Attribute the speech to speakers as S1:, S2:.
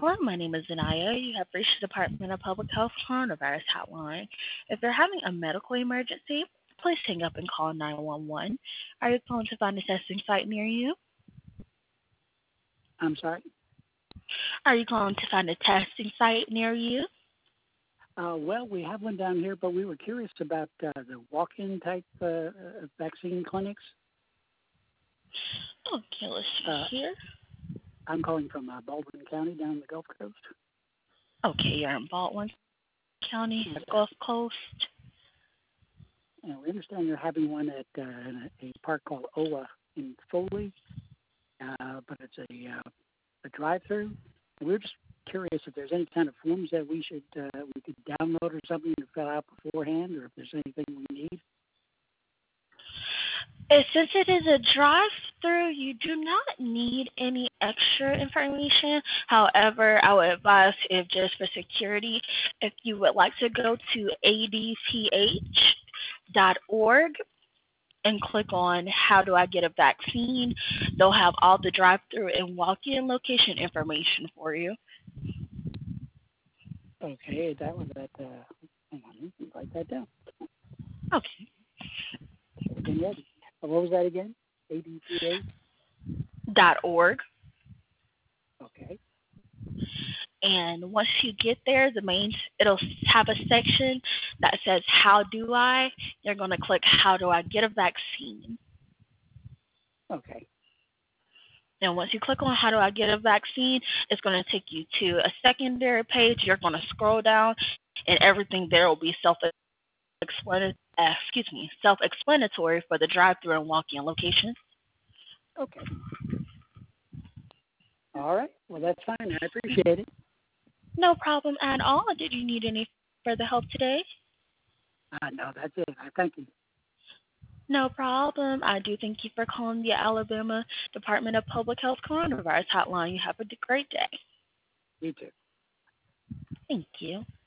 S1: Hello, my name is Zanaya. You have reached the Department of Public Health Coronavirus Hotline. If you're having a medical emergency, please hang up and call 911. Are you calling to find a testing site near you?
S2: I'm sorry.
S1: Are you calling to find a testing site near you?
S2: Well, we have one down here, but we were curious about the walk-in type vaccine clinics.
S1: Okay, let's
S2: Uh,
S1: see here.
S2: I'm calling from Baldwin County down the Gulf Coast.
S1: Okay, you're in Baldwin County,
S2: And,
S1: the Gulf Coast.
S2: we understand you're having one at a park called Ola in Foley, but it's a drive-through. And we were just curious if there's any kind of forms that we could download or something to fill out beforehand, or if there's anything we need.
S1: Since it is a drive-through, you do not need any extra information. However, I would advise, if just for security, if you would like to go to adph.org and click on How Do I Get a Vaccine, they'll have all the drive-through and walk-in location information for you.
S2: Okay, that was at. Hang on, let me write that down.
S1: Okay.
S2: Again, ready. What was that again? ADPA?
S1: .org.
S2: Okay.
S1: And once you get there, it'll have a section that says How Do I? You're going to click How Do I Get a Vaccine?
S2: Okay.
S1: And once you click on How Do I Get a Vaccine, it's going to take you to a secondary page. You're going to scroll down, and everything there will be self-explanatory for the drive-through and walk-in location.
S2: Okay. All right. Well, that's fine. I appreciate it.
S1: No problem at all. Did you need any further help today?
S2: No, that's it. I thank you.
S1: No problem. I do thank you for calling the Alabama Department of Public Health Coronavirus Hotline. You have a great day.
S2: You too.
S1: Thank you.